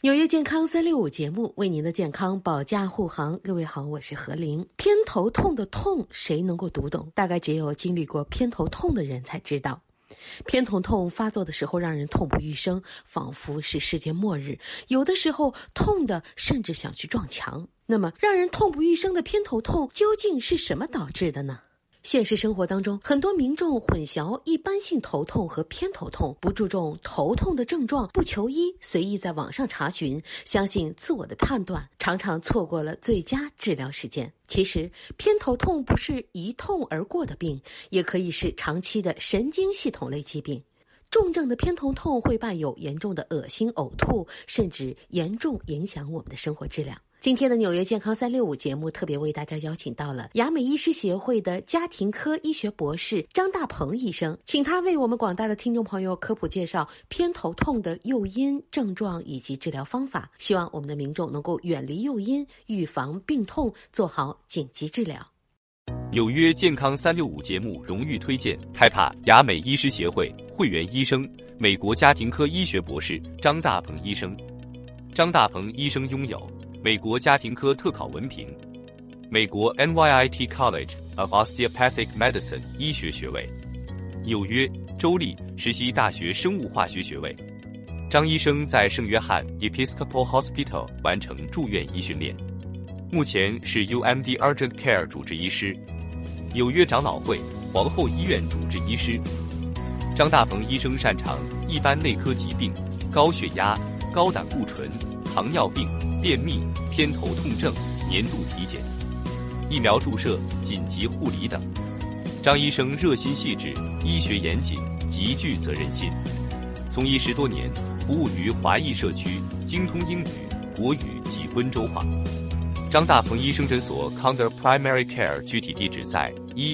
纽约健康365节目为您的健康保驾护航。各位好，我是何玲。偏头痛的痛谁能够读懂？大概只有经历过偏头痛的人才知道。偏头痛发作的时候让人痛不欲生，仿佛是世界末日，有的时候痛的甚至想去撞墙。那么让人痛不欲生的偏头痛究竟是什么导致的呢？现实生活当中，很多民众混淆一般性头痛和偏头痛，不注重头痛的症状，不求医，随意在网上查询，相信自我的判断，常常错过了最佳治疗时间。其实偏头痛不是一痛而过的病，也可以是长期的神经系统类疾病。重症的偏头痛会伴有严重的恶心、呕吐，甚至严重影响我们的生活质量。今天的纽约健康365节目特别为大家邀请到了雅美医师协会的家庭科医学博士张大鹏医生，请他为我们广大的听众朋友科普介绍偏头痛的诱因、症状以及治疗方法，希望我们的民众能够远离诱因，预防病痛，做好紧急治疗。 纽约健康365节目荣誉推荐开帕雅美医师协会会员医生、美国家庭科医学博士张大鹏医生。张大鹏医生拥有美国家庭科特考文凭，美国 NYIT College of Osteopathic Medicine 医学学位，纽约州立实习大学生物化学学位。张医生在圣约翰 Episcopal Hospital 完成住院医训练，目前是 UMD Urgent Care 主治医师，纽约长老会皇后医院主治医师。张大鹏医生擅长一般内科疾病、高血压、高胆固醇、糖尿病、便秘、偏头痛症、年度体检、疫苗注射、紧急护理等。张医生热心细致，医学严谨，极具责任心。从医10多年，服务于华裔社区，精通英语、国语及温州话。张大鹏医生诊所 Counter Primary Care 具体地址在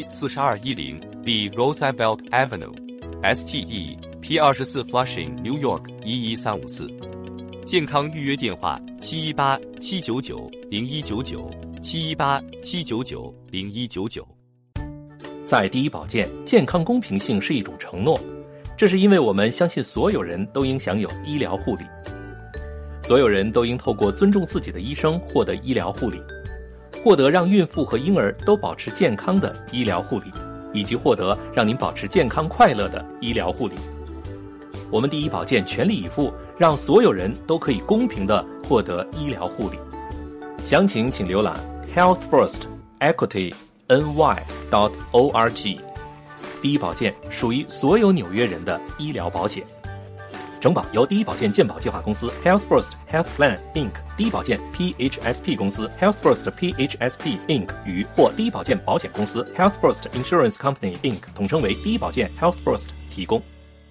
14210 B Roosevelt Avenue，STE P24 Flushing New York 11354。健康预约电话718-799-0199，718-799-0199。 在第一保健，健康公平性是一种承诺，这是因为我们相信所有人都应享有医疗护理，所有人都应透过尊重自己的医生获得医疗护理，获得让孕妇和婴儿都保持健康的医疗护理，以及获得让您保持健康快乐的医疗护理。我们第一保健全力以赴，让所有人都可以公平地获得医疗护理。详情请浏览 healthfirstequity.ny.org。 第一保健属于所有纽约人的医疗保险。承保由第一保健健保计划公司 Health First Health Plan Inc. 第一保健 PHSP 公司 Health First PHSP Inc. 与或第一保健保险公司 Health First Insurance Company Inc. 统称为第一保健 Health First 提供。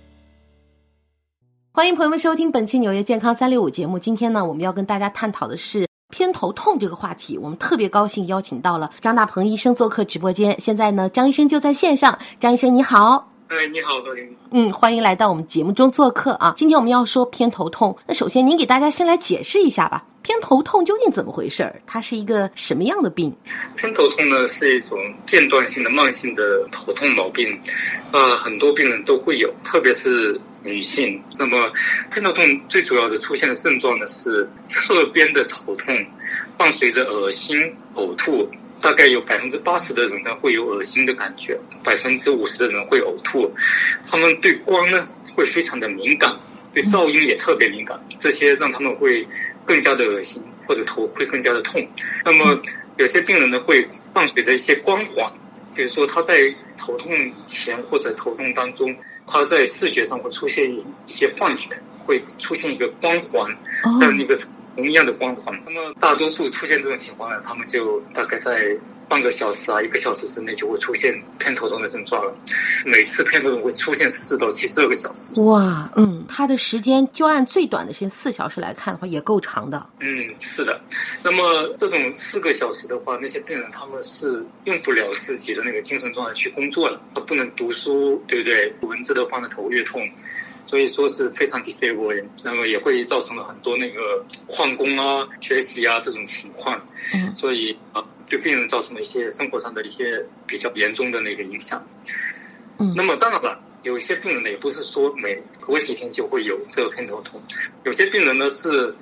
欢迎朋友们收听本期纽约健康365节目。今天呢，我们要跟大家探讨的是偏头痛这个话题。我们特别高兴邀请到了张大鹏医生做客直播间。现在呢，张医生就在线上。张医生你好。 你好，何玲。 欢迎来到我们节目中做客啊。今天我们要说偏头痛，那首先您给大家先来解释一下吧，偏头痛究竟怎么回事？它是一个什么样的病？ 偏头痛呢是一种间断性的慢性的头痛毛病，很多病人都会有，特别是女性。那么偏头痛最主要的出现的症状呢是侧边的头痛，伴随着恶心、呕吐。大概有80%的人呢会有恶心的感觉，50%的人会呕吐。他们对光呢会非常的敏感，对噪音也特别敏感，这些让他们会更加的恶心，或者头会更加的痛。那么有些病人呢会伴随着一些光环，比如说他在头痛以前或者头痛当中，他在视觉上会出现一些幻觉，会出现一个光环，像一个同样的光环。那么大多数出现这种情况呢，他们就大概在半个小时1个小时之内就会出现偏头痛的症状了。每次偏头痛会出现4到72个小时。 哇，它的时间就按最短的时间4小时来看的话，也够长的。 是的。那么这种4个小时的话，那些病人他们是用不了自己的那个精神状态去工作了，他不能读书，对不对？文字的话呢，头越痛。所以说是非常 disable， 那么也会造成了很多那个旷工啊、学习啊这种情况，所以对病人造成了一些生活上的一些比较严重的那个影响。那么当然了，有些病人呢也不是说每隔几天就会有这个偏头痛，有些病人呢是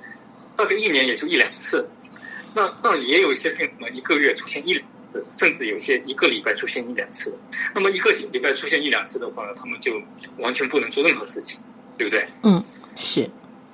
大概1年也就1-2次。那也有一些病人1个月出现1-2次，甚至有些1个礼拜出现1-2次。那么1个礼拜出现1-2次的话呢，他们就完全不能做任何事情，对不对？ 是。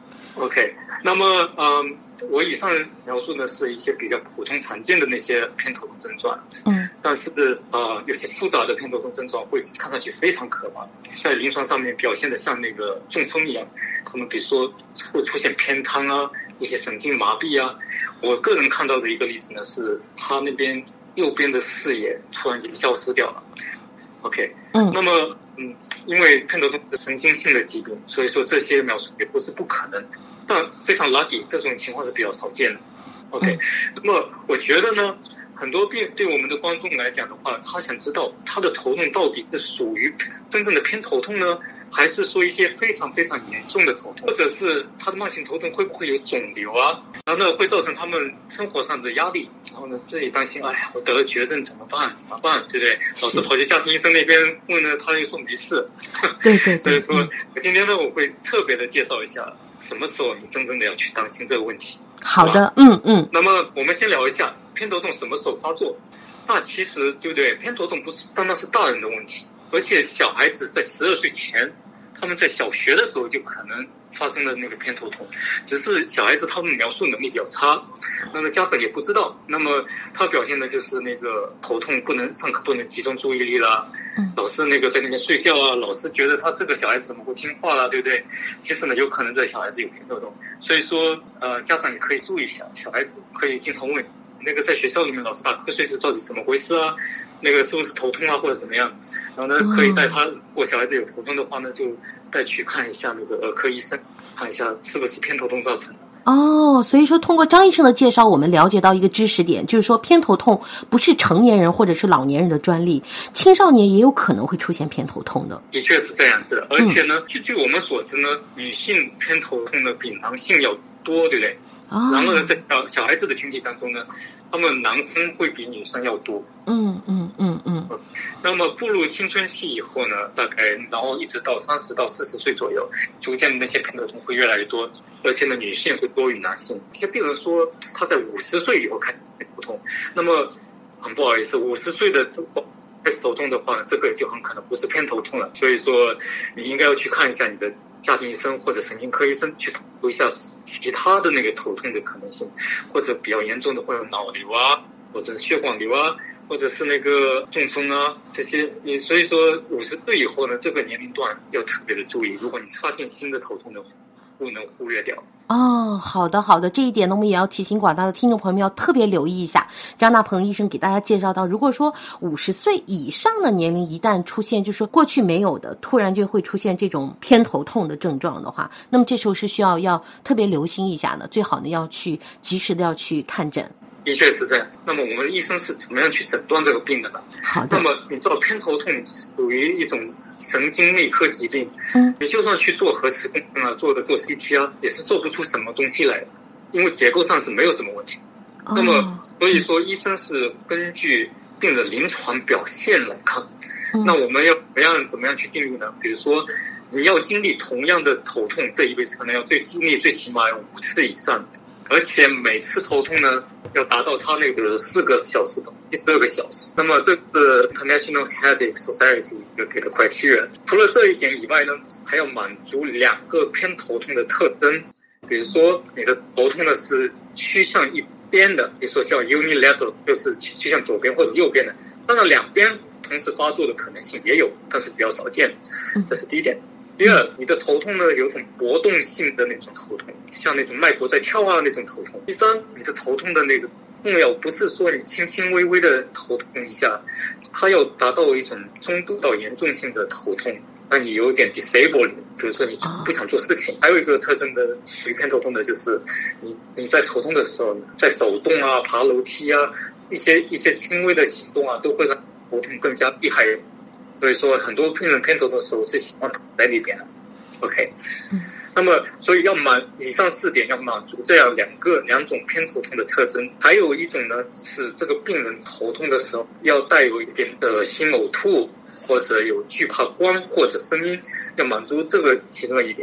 OK， 那么我以上描述的是一些比较普通常见的那些偏头痛症状。但是有些复杂的偏头痛症状会看上去非常可怕，在临床上面表现的像那个中风一样。他们比如说会出现偏瘫啊，一些神经麻痹啊。我个人看到的一个例子呢，是他那边右边的视野突然间消失掉了。OK， 那么因为偏头痛是神经性的疾病，所以说这些描述也不是不可能，但非常 lucky， 这种情况是比较少见的。OK， 那么我觉得呢，很多对我们的观众来讲的话，他想知道他的头痛到底是属于真正的偏头痛呢，还是说一些非常非常严重的头痛，或者是他的慢性头痛会不会有肿瘤啊，然后呢会造成他们生活上的压力，然后呢自己担心，哎呀，我得了绝症怎么办，对不对？老是跑去家庭医生那边问呢，他又说没事。 对。 所以说今天呢，我会特别的介绍一下什么时候你真正的要去担心这个问题。 好的，那么我们先聊一下偏头痛什么时候发作。那其实对不对？偏头痛不是单单是大人的问题，而且小孩子在12岁前，他们在小学的时候就可能发生了那个偏头痛，只是小孩子他们描述能力比较差，那么家长也不知道。那么他表现的就是那个头痛，上课不能集中注意力啦，老师那个在那边睡觉啊，老师觉得他这个小孩子怎么不听话啦，对不对？其实呢，有可能这小孩子有偏头痛，所以说家长也可以注意一下，小孩子可以经常问那个在学校里面老师打瞌睡是到底怎么回事啊？那个是不是头痛啊或者怎么样？然后呢，可以带他，如果小孩子有头痛的话呢，就带去看一下那个儿科医生，看一下是不是偏头痛造成的。 所以说通过张医生的介绍，我们了解到一个知识点，就是说偏头痛不是成年人或者是老年人的专利，青少年也有可能会出现偏头痛的。 的确是这样子的，而且呢，据我们所知呢，女性偏头痛呢比男性要多，对不对？然后呢，在小孩子的群体当中呢，他们男生会比女生要多。那么步入青春期以后呢，大概然后一直到30到40岁左右，逐渐的那些偏头痛会越来越多，而且呢，女性会多于男性。有些病人说他在50岁以后开始偏头痛，那么很不好意思，50岁的之后开始头痛的话呢，这个就很可能不是偏头痛了。所以说你应该要去看一下你的家庭医生或者神经科医生，去读一下其他的那个头痛的可能性，或者比较严重的会有脑瘤啊，或者血管瘤啊，或者是那个中风啊，这些所以说50岁以后呢，这个年龄段要特别的注意，如果你发现新的头痛的话，不能忽略掉。 好的，这一点呢，我们也要提醒广大的听众朋友们要特别留意一下。张大鹏医生给大家介绍到，如果说50岁以上的年龄一旦出现，就是说过去没有的，突然就会出现这种偏头痛的症状的话，那么这时候是需要特别留心一下的，最好呢要去及时的要去看诊。 的确是这样。那么我们的医生是怎么样去诊断这个病的呢？ 好的。 那么你知道偏头痛属于一种神经内科疾病，你就算去做核磁共振啊，做 CT 啊，也是做不出什么东西来的，因为结构上是没有什么问题。那么所以说医生是根据病的临床表现来看。那我们要怎么样去定义呢？比如说你要经历同样的头痛，这一辈子可能要经历最起码要5次以上，而且每次头痛呢要达到他那个4个小时到12个小时。那么这个 International Headache Society 就给的 criteria， 除了这一点以外呢，还要满足2个偏头痛的特征。比如说你的头痛呢是趋向一边的，比如说叫 unilateral， 就是趋向左边或者右边的。当然两边同时发作的可能性也有，但是比较少见。这是第一点。第二，你的头痛呢有种波动性的那种头痛，像那种脉搏在跳啊那种头痛。第三，你的头痛的那个痛要不是说你轻轻微微的头痛一下，它要达到一种中度到严重性的头痛，那你有点 disabling， 比如说你不想做事情。还有一个特征的属于偏头痛的就是你在头痛的时候，在走动啊、爬楼梯啊，一些轻微的行动啊，都会让头痛更加厉害。所以说很多病人偏头痛的时候是喜欢躺在那边的。OK，那么所以以上4点要满足这样两种偏头痛的特征。还有一种呢是这个病人头痛的时候要带有一点恶心呕吐，或者有惧怕光或者声音，要满足这个其中一点。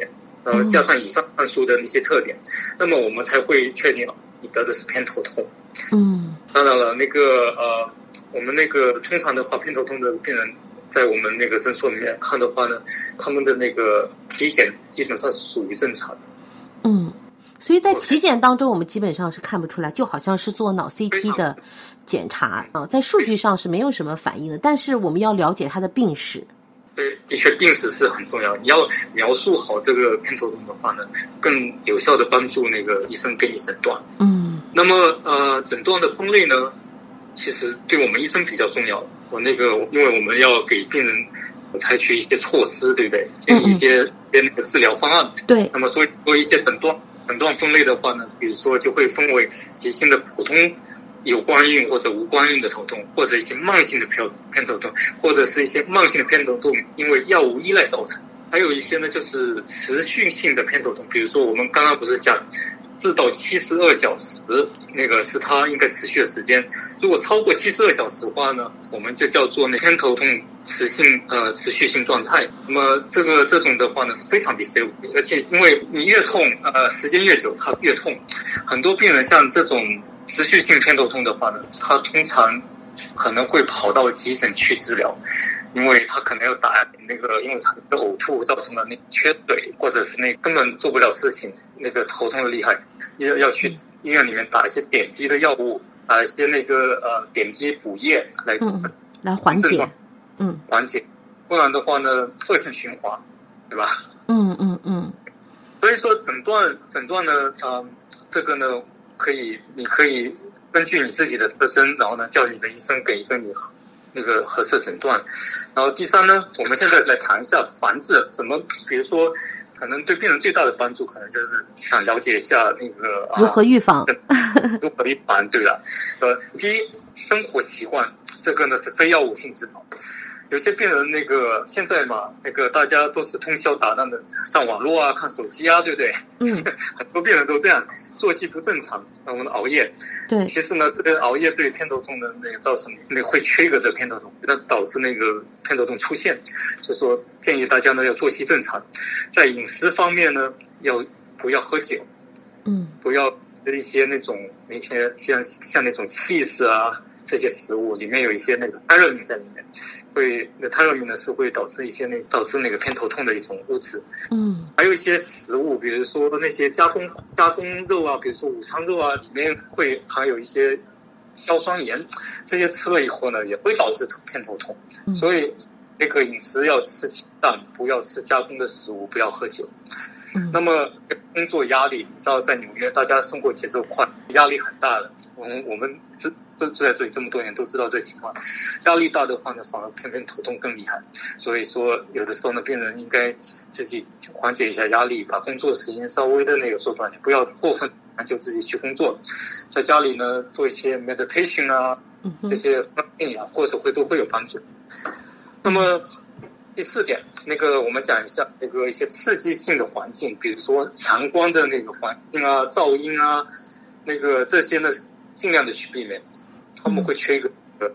加上以上上述的那些特点，那么我们才会确定你得的是偏头痛。当然了，我们那个通常的话，偏头痛的病人在我们那个诊所里面看的话呢，他们的那个体检基本上是属于正常的。 所以在体检当中我们基本上是看不出来，就好像是做脑 CT 的检查在数据上是没有什么反应的，但是我们要了解他的病史。 对，的确病史是很重要，你要描述好这个偏头痛的话呢，更有效的帮助那个医生给你诊断。那么诊断的分类呢，其实对我们医生比较重要。因为我们要给病人采取一些措施，对不对？建议一些那个治疗方案。对。那么所以做一些诊断分类的话呢，比如说就会分为急性的普通有官运或者无官运的头痛，或者一些慢性的偏头痛，或者是一些慢性的偏头痛因为药物依赖造成。还有一些呢就是持续性的偏头痛，比如说我们刚刚不是讲4到72小时，那个是它应该持续的时间。如果超过72小时的话呢，我们就叫做偏头痛持续性状态。那么这种的话呢是非常 disable， 而且因为你越痛时间越久它越痛。很多病人像这种持续性偏头痛的话呢，他通常可能会跑到急诊去治疗，因为他可能要打那个，因为他的呕吐造成了那缺水，或者是那根本做不了事情，那个头痛的厉害，要去医院里面打一些点滴的药物，打一些那个点滴补液来缓解， 缓解，不然的话呢恶性循环，对吧？所以说诊断呢，这个呢你可以根据你自己的特征，然后呢叫你的医生给一个你那个合适的诊断。然后第三呢，我们现在来谈一下防治怎么，比如说可能对病人最大的帮助，可能就是想了解一下那个如何预防如何预防，对了。第一，生活习惯，这个呢是非药物性治疗。有些病人那个现在嘛，那个大家都是通宵达旦的上网络啊，看手机啊，对不对？很多病人都这样，作息不正常，我们熬夜。对。其实呢，这个熬夜对偏头痛的那个造成那个会trigger这个偏头痛，那导致那个偏头痛出现。所以说建议大家呢要作息正常，在饮食方面呢不要喝酒，不要一些那种像那种cheese啊这些食物里面有一些那个碳热敏在里面。碳热敏呢是会导致那个偏头痛的一种物质。还有一些食物，比如说那些加工肉啊，比如说午餐肉啊，里面会含有一些硝酸盐，这些吃了以后呢也会导致偏头痛。所以那个饮食要吃清淡，不要吃加工的食物，不要喝酒。那么工作压力，你知道在纽约大家生活节奏快，压力很大的，我们都住在这里这么多年都知道这情况。压力大的话呢反而偏头痛更厉害。所以说有的时候呢病人应该自己缓解一下压力，把工作时间稍微的那个缩短，不要过分就自己去工作，在家里呢做一些 meditation 啊，这些方面啊或者都会有帮助。那么第四点，那个我们讲一下那个一些刺激性的环境，比如说强光的那个环境啊、噪音啊，那个这些呢尽量的去避免，他们会缺一个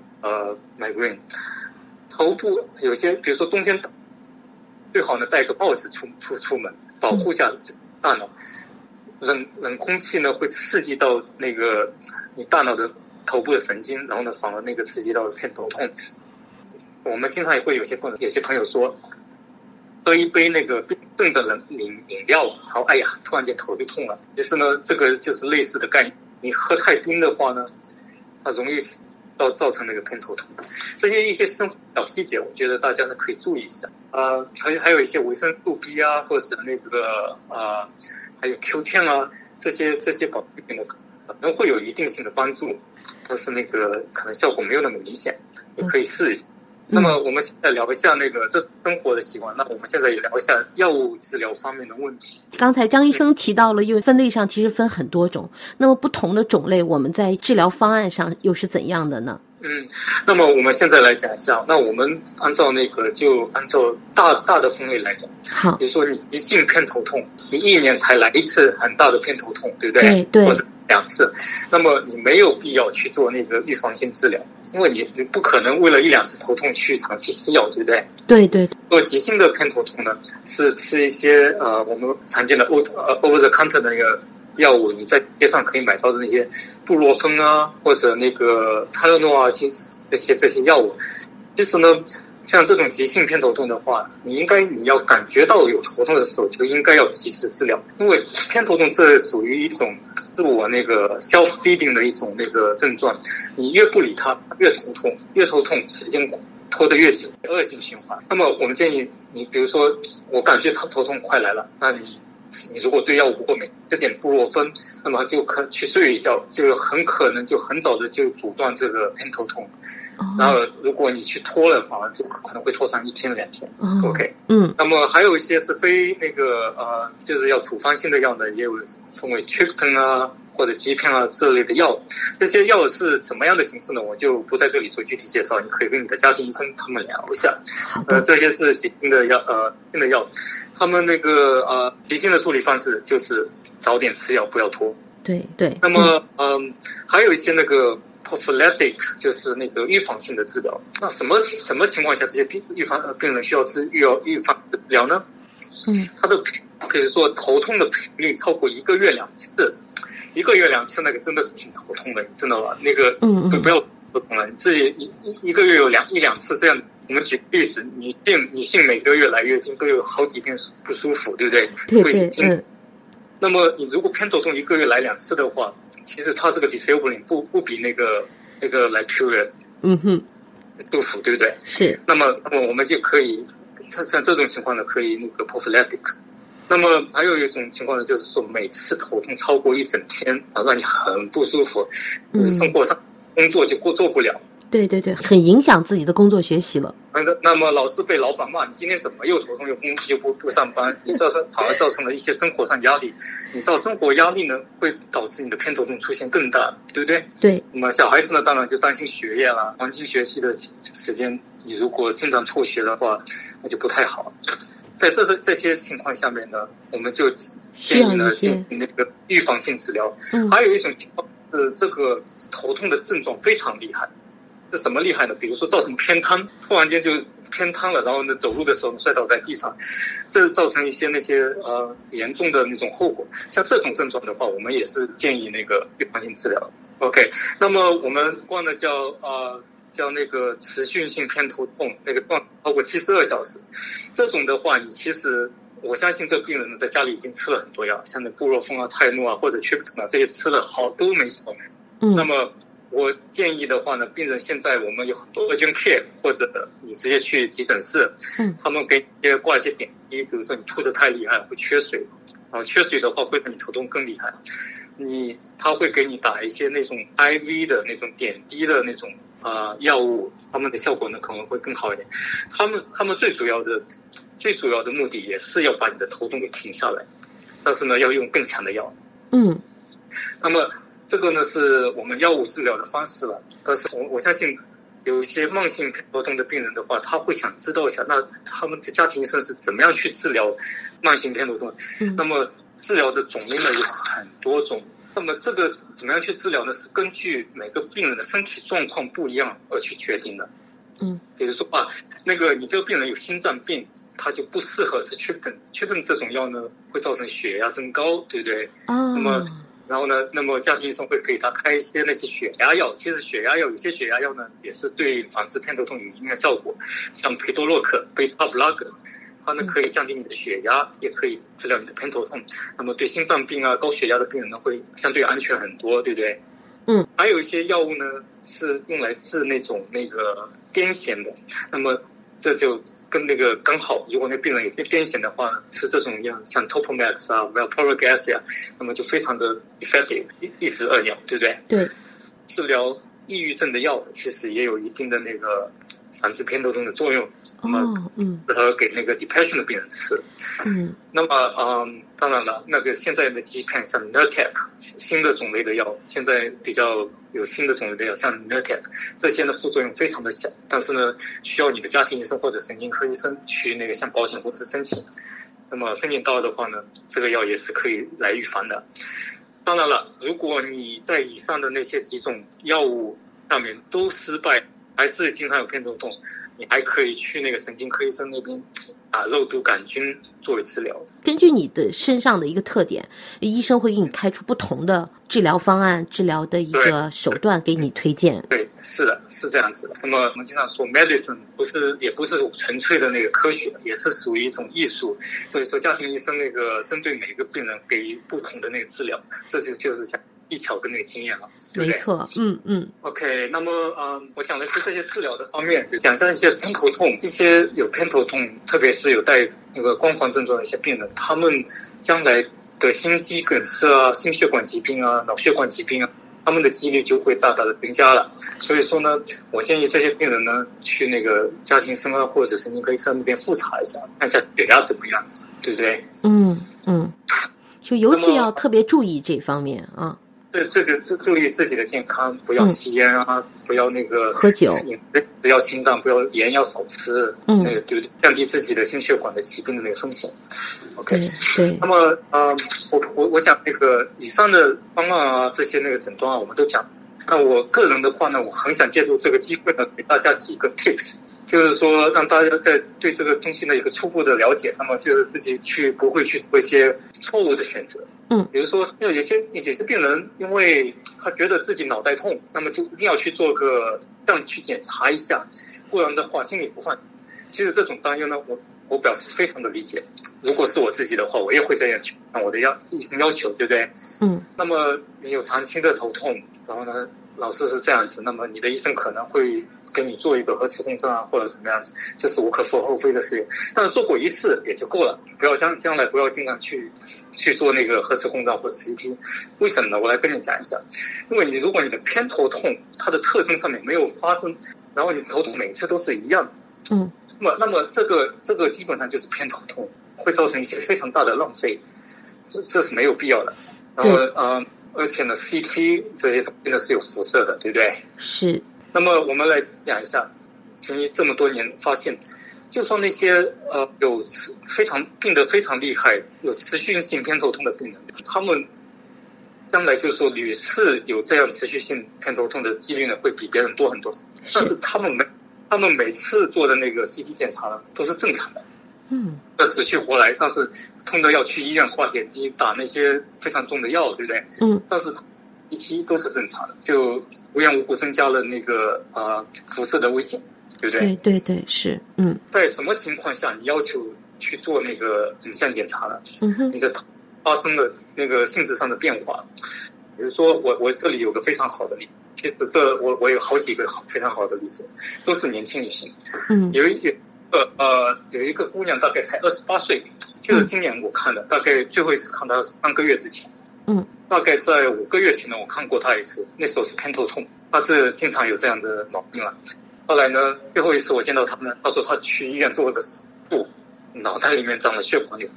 migraine。头部有些，比如说冬天最好呢带个帽子出门，保护下大脑。冷空气呢会刺激到那个你大脑的头部的神经，然后呢反而那个刺激到偏头痛。我们经常也会有些朋友说，喝一杯那个冰镇的饮料，然后突然间头就痛了。其实呢，这个就是类似的概念。你喝太冰的话呢，它容易造成那个偏头痛。这些一些生活小细节，我觉得大家呢可以注意一下。还有一些维生素 B 啊，或者那个还有 Q10 啊，这些保健品呢可能会有一定性的帮助，但是那个可能效果没有那么明显，你可以试一下。那么我们现在聊一下这生活的习惯，那我们现在也聊一下药物治疗方面的问题。 刚才张医生提到了，因为分类上其实分很多种，那么不同的种类我们在治疗方案上又是怎样的呢？ 那么我们现在来讲一下，那我们按照大的分类来讲。好，比如说你急性偏头痛，你1年才来一次很大的偏头痛，对不对？对。或者 2次，那么你没有必要去做那个预防性治疗，因为你不可能为了1-2次头痛去长期吃药，对不对？ 对对。 做急性的偏头痛呢，是吃一些我们常见的over the counter 的那个药物，你在街上可以买到的那些布洛芬啊，或者那个泰勒诺啊，这些药物。其实呢，像这种急性偏头痛的话，你要感觉到有头痛的时候，就应该要及时治疗，因为偏头痛这属于一种自我那个 self-feeding 的一种那个症状，你越不理它，越头痛，时间拖得越久，恶性循环。那么我们建议你，比如说我感觉头痛快来了，那你如果对药物不过敏，这点布洛芬，那么就去睡一觉，就很可能就很早的就阻断这个偏头痛。然后如果你去拖了，反而就可能会拖上1天2天。OK， 那么还有一些是非那个就是要处方性的药呢，也有分为 triptan 啊或者肌片啊这类的药。这些药是什么样的形式呢？我就不在这里做具体介绍，你可以跟你的家庭医生他们聊一下。这些是急性的药，性的药，他们那个急性的处理方式就是早点吃药，不要拖。 对对。 那么还有一些那个prophylactic 就是那个预防性的治疗。那什么情况下这些病人需要预防治疗呢？他的可以说头痛的频率超过1个月2次，1个月2次那个真的是挺头痛的，你知道吧？那个不要头痛了，你自己一个月有1-2次这样。我们举个例子，女性每个月来月经都有好几天不舒服，对不对？ 对。 那么你如果偏头痛1个月来2次的话，其实它这个 disabling 不比那个来 period 舒服，对不对？是。那么我们就可以像这种情况呢，可以那个 prophylactic。那么还有一种情况呢，就是说每次头痛超过1整天，让你很不舒服，生活上工作就做不了。 对对对，很影响自己的工作学习了。 那么老是被老板骂，你今天怎么又头痛又不上班，你反而造成了一些生活上压力。你知道生活压力呢，会导致你的偏头痛出现更大，对不对？对。那么小孩子呢，当然就担心学业啦，黄金学习的时间，你如果经常辍学的话，那就不太好。在这些情况下面呢，我们就建议呢进行那个预防性治疗。还有一种情况是这个头痛的症状非常厉害。是什么厉害呢？比如说造成偏瘫，突然间就偏瘫了，然后呢走路的时候摔倒在地上，这造成一些那些严重的那种后果。像这种症状的话，我们也是建议那个预防性治疗。OK， 那么我们管的叫那个持续性偏头痛，那个超过72小时，这种的话，你其实我相信这病人呢在家里已经吃了很多药，像那布洛芬啊、泰诺啊或者triptan啊这些吃了好都没效。那么我建议的话呢，病人现在我们有很多 urgent care， 或者你直接去急诊室，他们给你挂一些点滴，比如说你吐得太厉害会缺水，缺水的话会让你头痛更厉害，他会给你打一些那种 IV 的那种点滴的那种药物，他们的效果呢可能会更好一点。他们最主要的目的也是要把你的头痛给停下来，但是呢要用更强的药。那么这个呢是我们药物治疗的方式了，但是我相信有一些慢性偏头痛的病人的话，他会想知道一下，那他们的家庭医生是怎么样去治疗慢性偏头痛？那么治疗的种类呢有很多种。那么这个怎么样去治疗呢？是根据每个病人的身体状况不一样而去决定的。比如说那个你这个病人有心脏病，他就不适合吃triptan这种药呢，会造成血压增高，对不对？然后呢，那么家庭医生会给他开一些那些血压药。其实有些血压药呢，也是对防治偏头痛有一定的效果，像培多洛克、贝塔布拉格，它呢可以降低你的血压，也可以治疗你的偏头痛。那么对心脏病啊、高血压的病人呢，会相对安全很多，对不对？还有一些药物呢是用来治那个癫痫的，那么这就跟那个刚好，如果那病人有癫痫的话，吃这种药，像 Topamax 啊、Valproic acid 啊，那么就非常的 effective， 一石二鸟，对不对？对。治疗抑郁症的药其实也有一定的那个防治偏头痛的作用，那么适合给那个 depression 的病人吃。那么当然了，那个现在的肌片像 Nurtec 新的种类的药，现在比较有新的种类的药，像 Nurtec 这些的副作用非常的小，但是呢，需要你的家庭医生或者神经科医生去那个向保险公司申请。那么申请到的话呢，这个药也是可以来预防的。 当然了，如果你在以上的那些几种药物上面都失败，还是经常有偏头痛，你还可以去那个神经科医生那边打肉毒杆菌作为治疗。 根据你的身上的一个特点，医生会给你开出不同的治疗方案、治疗的一个手段给你推荐。 对，是的，是这样子的。那么我们经常说 medicine 也不是纯粹的那个科学，也是属于一种艺术。所以说家庭医生那个针对每个病人给予不同的那个治疗，这就是讲技巧跟那个经验了，对不对？ 没错 OK， 那么我讲的是这些治疗的方面，就讲一下一些偏头痛，一些有偏头痛，特别是有带那个光环症状的一些病人，他们将来得心肌梗塞啊、心血管疾病啊、脑血管疾病啊，他们的几率就会大大的增加了。所以说呢，我建议这些病人呢去那个家庭医生啊或者神经科医生那边复查一下，看一下血压怎么样，对不对？ 就尤其要特别注意这方面啊。 对，这注意自己的健康，不要吸烟啊，不要那个喝酒， 不要清淡，不要盐要少吃，那个对不对？降低自己的心血管的疾病的那个风险。OK， 对。 那么我想那个以上的方案啊，这些那个诊断啊，我们都讲。那我个人的话呢，我很想借助这个机会呢，给大家几个 tips。就是说让大家在对这个东西呢有个初步的了解，那么就是自己不会去做一些错误的选择。比如说有些病人因为他觉得自己脑袋痛，那么就一定要去做个这样去检查一下，不然的话心里不放。其实这种担忧呢，我表示非常的理解。如果是我自己的话，我也会这样去按我的医生要求，对不对？那么你有长期的头痛，然后呢老是是这样子，那么你的医生可能会给你做一个核磁共振啊，或者怎么样子，这是无可厚非的事情。但是做过一次也就够了，不要将来不要经常去做那个核磁共振或者 CT。为什么呢？我来跟你讲一下。因为如果你的偏头痛它的特征上面没有发生，然后你头痛每次都是一样，那么这个基本上就是偏头痛，会造成一些非常大的浪费，这是没有必要的。然后而且呢 CT 这些东西呢是有辐射的，对不对？ 是。 那么我们来讲一下，经历这么多年发现，就算那些有病得非常厉害、有持续性偏头痛的病人，他们将来就是说屡次有这样持续性偏头痛的几率呢会比别人多很多。但是他们每次做的那个 CT 检查呢都是正常的。死去活来，但是痛的要去医院挂点滴，打那些非常重的药，对不对？但是CT都是正常的，就无缘无故增加了那个辐射的危险，对不对？ 对，是。 在什么情况下你要求去做那个影像检查呢？你的发生了那个性质上的变化。比如说我这里有个非常好的例子，其实我有好几个非常好的例子，都是年轻女性。有一个姑娘大概才28岁，就是今年我看的，大概最后一次看她是3个月之前。大概在5个月前呢，我看过她一次，那时候是偏头痛，她经常有这样的毛病了。后来呢，最后一次我见到她呢，她说她去医院做了个手术，脑袋里面长了血管瘤。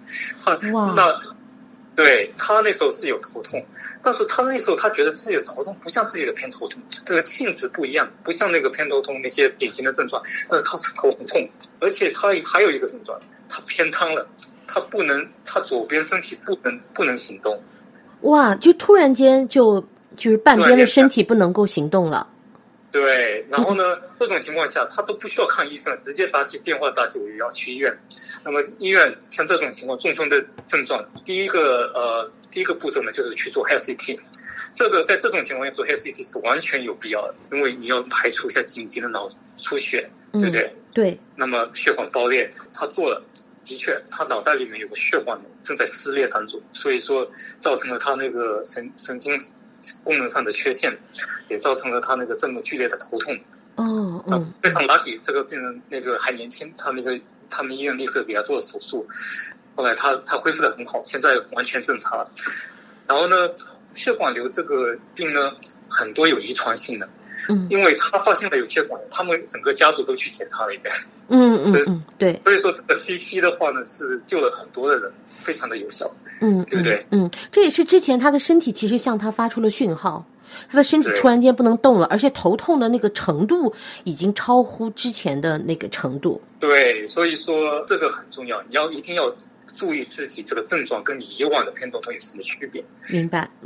对，她那时候是有头痛，但是她那时候她觉得自己的头痛不像自己的偏头痛，这个性质不一样，不像那个偏头痛那些典型的症状，但是她是头很痛，而且她还有一个症状，她偏瘫了，她左边身体不能行动。 哇，就突然间就是半边的身体不能够行动了。 对，然后呢，这种情况下他都不需要看医生，直接打起电话打911去医院。那么医院像这种情况中风的症状，第一个步骤呢就是去做 HCT。这个在这种情况下做 HCT 是完全有必要的，因为你要排除一下紧急的脑出血，对不对？ 对。那么血管爆裂，他做了。的确，他脑袋里面有个血管正在撕裂当中，所以说造成了他那个神经功能上的缺陷，也造成了他那个这么剧烈的头痛。非常lucky，这个病人那个还年轻，他们医院立刻给他做了手术，后来他恢复得很好，现在完全正常了。然后呢，血管瘤这个病呢，很多有遗传性的。因为他发现了有血管瘤，他们整个家族都去检查了一遍。 对。 所以说这个 CT 的话呢，是救了很多的人，非常的有效。对不对？ 这也是之前他的身体其实向他发出了讯号，他的身体突然间不能动了，而且头痛的那个程度已经超乎之前的那个程度。 对，所以说这个很重要，你一定要注意自己这个症状跟你以往的偏头痛有什么区别。 明白。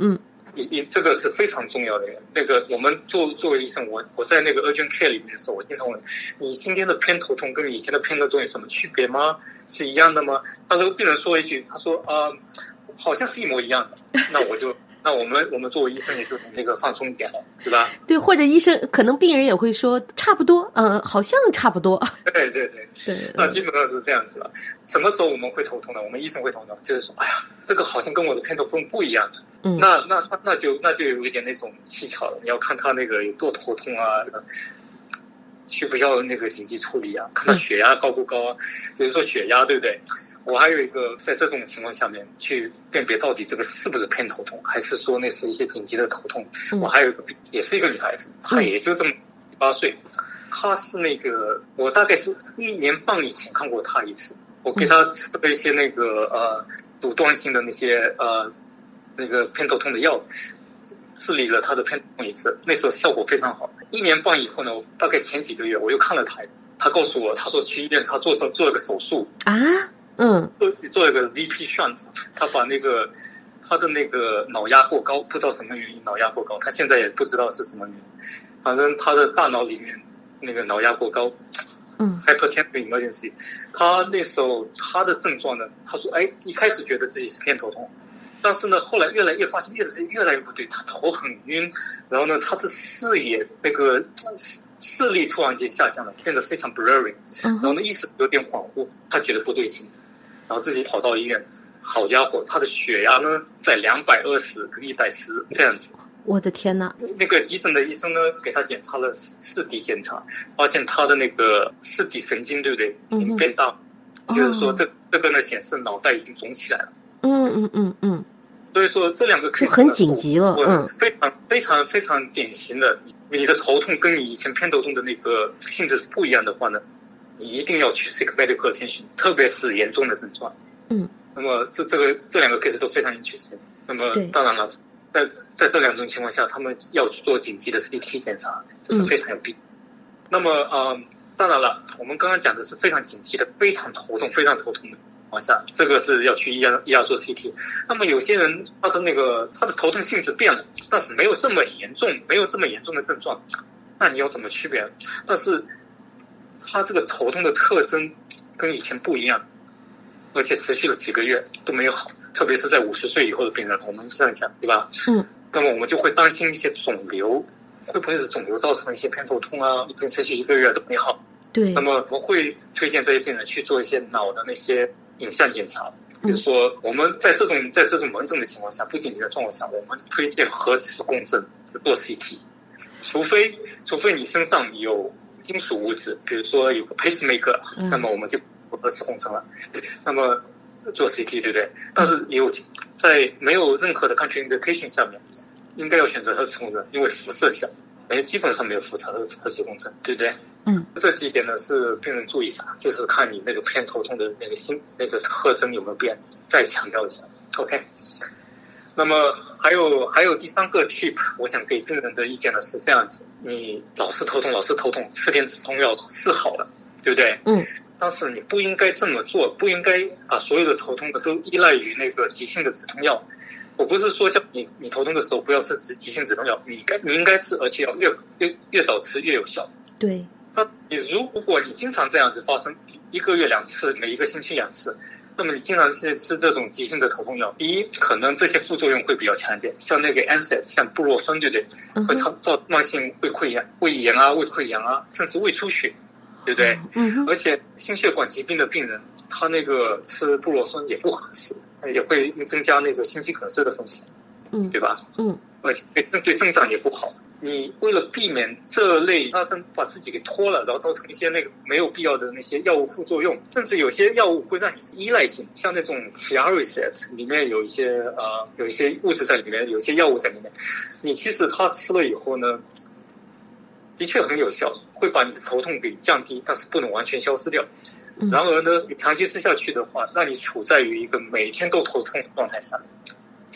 这个是非常重要的。那个我们作为医生，我在那个 urgent care 里面的时候，我经常问你今天的偏头痛跟以前的偏头痛有什么区别吗？是一样的吗？他说病人说一句，他说好像是一模一样的。那我们作为医生也就那个放松一点了，对吧？ 对，或者医生可能病人也会说差不多，好像差不多。 对，那基本上是这样子了。什么时候我们会头痛呢？我们医生会头痛，就是说，哎呀，这个好像跟我的偏头痛不一样的。那就有一点那种蹊跷了。你要看他那个有多头痛啊，需不需要那个紧急处理啊？看他血压高不高啊？比如说血压，对不对？我还有一个在这种情况下面去辨别到底这个是不是偏头痛，还是说那是一些紧急的头痛。我还有一个也是一个女孩子，她也就这么18岁，她是那个我大概是1年半以前看过她一次，我给她吃了一些那个阻断性的那些那个偏头痛的药，治理了她的偏头痛一次，那时候效果非常好。1年半以后呢，大概前几个月我又看了她告诉我，她说去医院她做了个手术啊。做了个 VP shunt， 他把他的那个脑压过高，不知道什么原因脑压过高，他现在也不知道是什么原因，反正他的大脑里面那个脑压过高，hypertensive emergency。他那时候他的症状呢，他说一开始觉得自己是偏头痛，但是呢后来越来越发现越来越不对，他头很晕，然后呢他的视野那个视力突然间下降了，变得非常 blurry， 然后呢意识有点恍惚，他觉得不对劲，然后自己跑到医院，好家伙，他的血压呢在220跟110这样子。 我的天哪！ 那个急诊的医生呢给他检查了视底检查，发现他的那个视底神经，对不对，已经变大，就是说这个呢显示脑袋已经肿起来了。所以说这两个 case 很紧急了， 非常典型的。你的头痛跟你以前偏头痛的那个性质是不一样的话呢，你一定要去 seek medical attention， 特别是严重的症状。那么这两个 case 都非常interesting。那么当然了，在这两种情况下，他们要做紧急的 CT 检查，这是非常有必要。那么当然了，我们刚刚讲的是非常紧急的、非常头痛的情况下，这个是要去医院做 CT。那么有些人他的头痛性质变了，但是没有这么严重的症状，那你要怎么区别？但是他这个头痛的特征跟以前不一样，而且持续了几个月都没有好，特别是在50岁以后的病人，我们这样讲，对吧？那么我们就会担心一些肿瘤，会不会是肿瘤造成一些偏头痛啊？已经持续1个月都没好。对。那么我会推荐这些病人去做一些脑的那些影像检查，比如说我们在这种门诊的情况下，不紧急的状况下，我们推荐核磁共振做 CT， 除非你身上有金属物质，比如说有个 pacemaker，那么我们就核磁共振了，那么做 CT， 对不对？但是在没有任何的 contraindication 下面，应该要选择核磁共振，因为辐射小，基本上没有辐射核磁共振，对不对？这几点呢是病人注意一下，就是看你那个偏头痛的那个特征有没有变，再强调一下。OK。那么还有第3个 tip， 我想给病人的意见呢是这样子：你老是头痛，吃点止痛药是好了，对不对？但是你不应该这么做，不应该把所有的头痛的都依赖于那个急性的止痛药。我不是说叫你头痛的时候不要吃急性止痛药，你应该吃，而且要越早吃越有效。对。那如果你经常这样子发生，1个月2次，每1个星期2次，那么你经常吃这种急性的头痛药，第一，可能这些副作用会比较强一点，像那个 NSAID， 像布洛芬，对不对？会造慢性胃炎啊、胃溃疡啊，甚至胃出血，对不对？而且心血管疾病的病人，他那个吃布洛芬也不合适，也会增加那个心肌梗塞的风险，对吧？而且对肾脏也不好。你为了避免这类发生，把自己给拖了，然后造成一些那个没有必要的那些药物副作用，甚至有些药物会让你依赖性，像那种 Fioricet 里面有一些物质在里面，有些药物在里面，你其实它吃了以后呢，的确很有效，会把你的头痛给降低，但是不能完全消失掉。然而呢，你长期吃下去的话，让你处在于一个每天都头痛的状态下，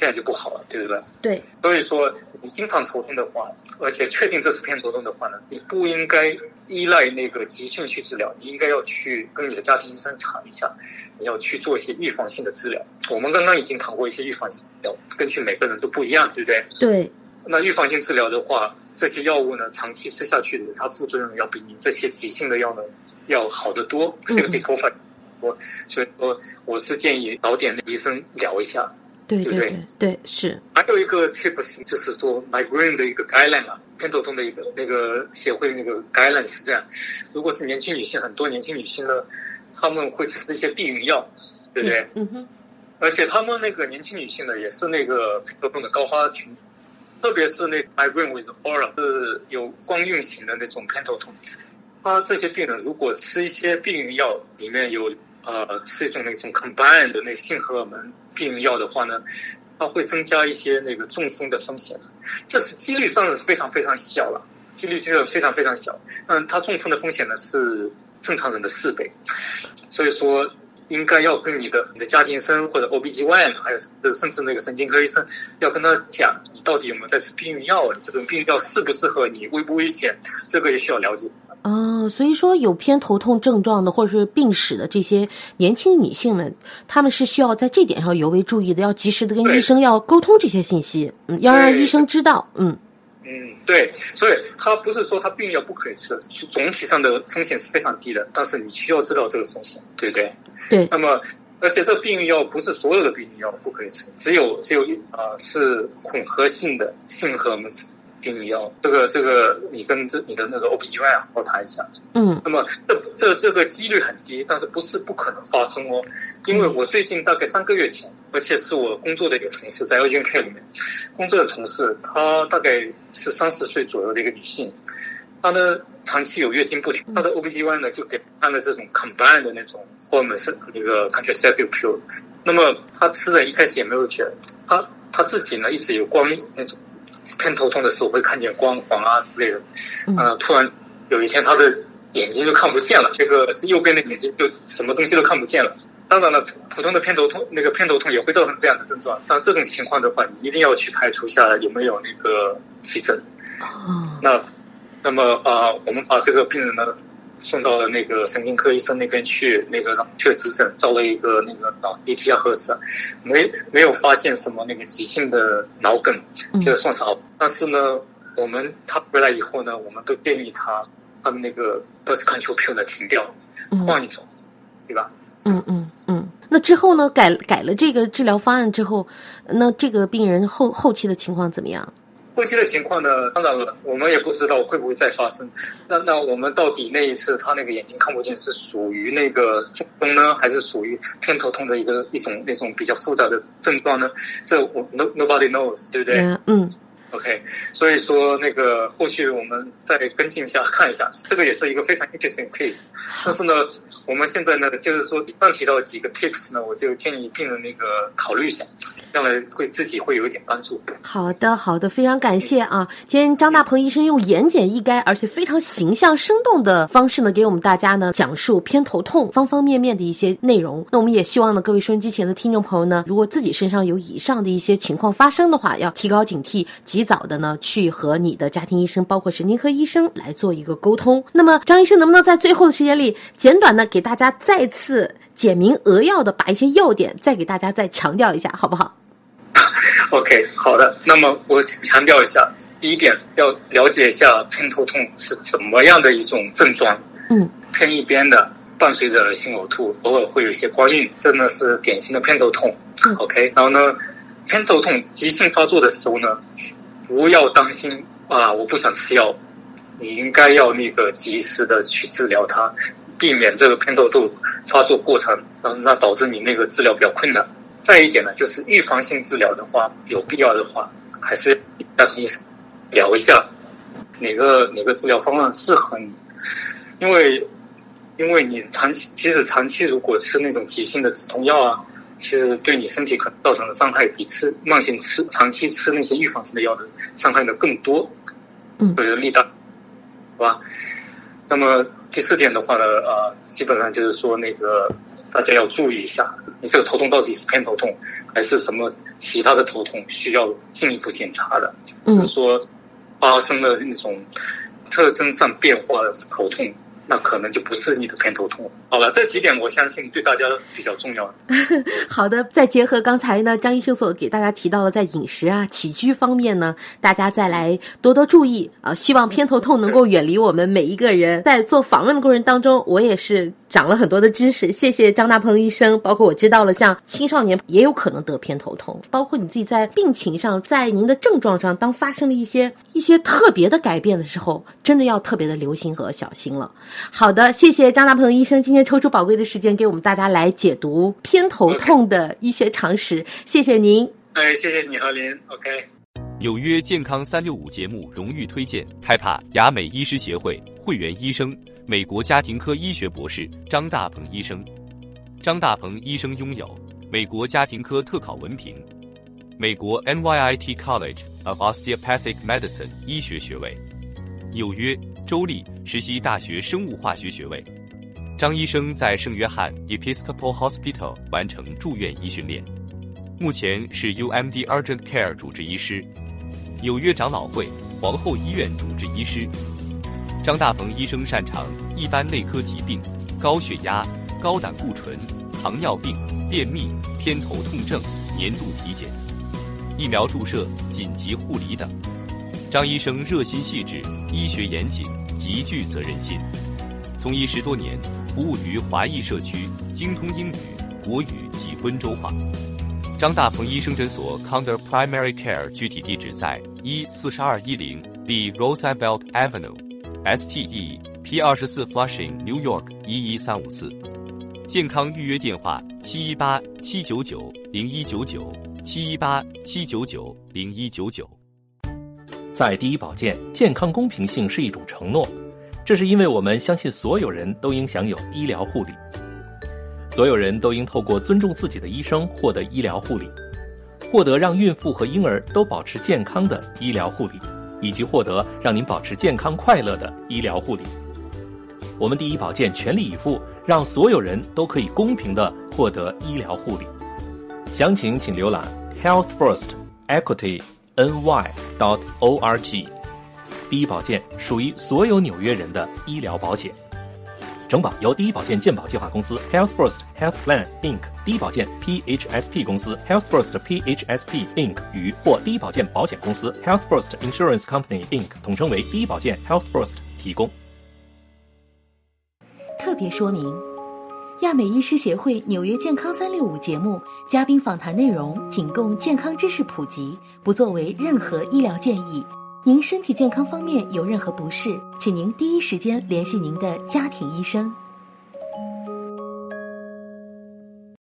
这样就不好了，对不对？ 对。 所以说你经常头痛的话，而且确定这是偏头痛的话呢，你不应该依赖那个急性去治疗，你应该要去跟你的家庭医生谈一下，你要去做一些预防性的治疗。我们刚刚已经谈过一些预防性治疗，根据每个人都不一样，对不对？ 对。 那预防性治疗的话，这些药物呢，长期吃下去的，它副作用要比你这些急性的药呢要好得多，这个对头发多。所以说，我是建议早点的医生聊一下。 对对对对，是。 还有一个 tips 就是说 migraine 的一个 guideline 啊，偏头痛的一个那个协会的那个 guideline 是这样：如果是年轻女性，很多年轻女性呢，她们会吃一些避孕药，对不对？而且她们那个年轻女性呢，也是那个偏头痛的高发群，特别是那个 migraine with aura 是有光晕型的那种偏头痛，她这些病人如果吃一些避孕药，里面有是一种那种 combined 的那性荷尔蒙避孕药的话呢，它会增加一些那个中风的风险，这是几率上是非常非常小了，几率就非常非常小。它中风的风险呢是正常人的4倍，所以说应该要跟你的家庭医生或者 OBGYN 还有甚至那个神经科医生要跟他讲，你到底有没有在吃避孕药，这种避孕药适不适合你，危不危险，这个也需要了解。 所以说有偏头痛症状的或者是病史的这些年轻女性们，她们是需要在这点上尤为注意的，要及时的跟医生要沟通这些信息，要让医生知道。 对，所以他不是说他避孕药不可以吃，总体上的风险是非常低的，但是你需要知道这个风险，对不对？ 对。 那么，而且这避孕药不是所有的避孕药不可以吃，只有是混合性的性荷尔蒙避孕药，这个你跟你的那个 OBGYN 好好谈一下。那么这个几率很低，但是不是不可能发生哦？因为我最近大概3个月前，而且是我工作的一个同事，在 urgent care 里面工作的同事，她大概是30岁左右的一个女性，她呢长期有月经不停，她的 OBGYN 呢就给她的这种 combined 的那种荷尔蒙是那个 contraceptive pill， 那么她吃了一开始也没有觉得，她自己呢一直有光那种偏头痛的时候会看见光黄啊之类的，突然有一天他的眼睛就看不见了，这个是右边的眼睛就什么东西都看不见了。当然了，普通的偏头痛也会造成这样的症状，但这种情况的话，你一定要去排除一下有没有那个急诊。那么我们把这个病人呢送到了那个神经科医生那边去，那个去急诊，照了一个那个脑 CT 啊核磁，没有发现什么那个急性的脑梗，这算是好。但是呢，他回来以后呢，我们都建议他们那个 birth control pill 呢停掉，换一种，对吧？ 那之后呢，改了这个治疗方案之后，那这个病人后期的情况怎么样？ 后期的情况呢，当然了，我们也不知道会不会再发生。那我们到底那一次他那个眼睛看不见是属于那个中风呢，还是属于偏头痛的一种那种比较复杂的症状呢？这nobody knows， 对不对？OK， 所以说那个后续我们再跟进一下看一下，这个也是一个非常 interesting case。但是呢，我们现在呢，就是说刚提到几个 tips 呢，我就建议病人那个考虑一下，将来自己会有一点帮助。 好的，非常感谢啊！今天张大鹏医生用言简意赅而且非常形象生动的方式呢，给我们大家呢讲述偏头痛方方面面的一些内容。那我们也希望呢，各位收音机前的听众朋友呢，如果自己身上有以上的一些情况发生的话，要提高警惕，及早的呢去和你的家庭医生包括神经科医生来做一个沟通。那么张医生能不能在最后的时间里简短的给大家再次简明扼要的把一些要点再给大家再强调一下好不好？ OK， 好的。那么我强调一下，第一点要了解一下偏头痛是怎么样的一种症状。偏一边的伴随着恶心呕吐，偶尔会有一些光晕，这呢是典型的偏头痛。OK， 然后呢偏头痛急性发作的时候呢，不要担心我不想吃药，你应该要那个及时的去治疗它，避免这个偏头痛发作过程，那导致你那个治疗比较困难。再一点呢，就是预防性治疗的话，有必要的话，还是要跟医生聊一下哪个治疗方案适合你，因为你长期如果吃那种急性的止痛药啊，其实对你身体可能造成的伤害比长期吃那些预防性的药的伤害的更多，就是力大，好吧？那么第4点的话呢，基本上就是说那个大家要注意一下，你这个头痛到底是偏头痛还是什么其他的头痛，需要进一步检查的。比如说发生了那种特征上变化的头痛，那可能就不是你的偏头痛。好了，这几点我相信对大家比较重要。 好的，再结合刚才呢张医生所给大家提到的，在饮食啊起居方面呢，大家再来多多注意啊，希望偏头痛能够远离我们每一个人。在做访问的过程当中，我也是长了很多的知识，谢谢张大鹏医生，包括我知道了像青少年也有可能得偏头痛，包括你自己在病情上，在您的症状上，当发生了一些特别的改变的时候，真的要特别的留心和小心了。好的，谢谢张大鹏医生今天抽出宝贵的时间给我们大家来解读偏头痛的医学常识，谢谢您。 谢谢你，何林。OK。 纽约健康365节目荣誉推荐开帕雅美医师协会会员医生，美国家庭科医学博士张大鹏医生。张大鹏医生拥有美国家庭科特考文凭，美国 NYIT College of Osteopathic Medicine 医学学位，纽约州立实习大学生物化学学位。张医生在圣约翰 Episcopal Hospital 完成住院医训练，目前是 UMD Urgent Care 主治医师，纽约长老会皇后医院主治医师。张大鹏医生擅长一般内科疾病、高血压、高胆固醇、糖尿病、便秘、偏头痛症、年度体检、疫苗注射、紧急护理等。张医生热心细致，医学严谨，极具责任心。从医10多年，服务于华裔社区，精通英语、国语及温州话。张大鹏医生诊所 Counter Primary Care 具体地址在14210 B Roosevelt Avenue，STE P24 Flushing New York 11354。健康预约电话718-799-0199 718-799-0199。 在第一保健，健康公平性是一种承诺，这是因为我们相信所有人都应享有医疗护理，所有人都应透过尊重自己的医生获得医疗护理，获得让孕妇和婴儿都保持健康的医疗护理，以及获得让您保持健康快乐的医疗护理。我们第一保健全力以赴，让所有人都可以公平地获得医疗护理。详情请浏览 healthfirstequity.ny.org。 第一保健属于所有纽约人的医疗保险。承保由第一保健健保计划公司 Health First Health Plan Inc. 第一保健 PHSP 公司 Health First PHSP Inc. 与或第一保健保险公司 Health First Insurance Company Inc. 统称为第一保健 Health First 提供。 特别说明：亚美医师协会纽约健康365节目嘉宾访谈内容仅供健康知识普及，不作为任何医疗建议。您身体健康方面有任何不适，请您第一时间联系您的家庭医生。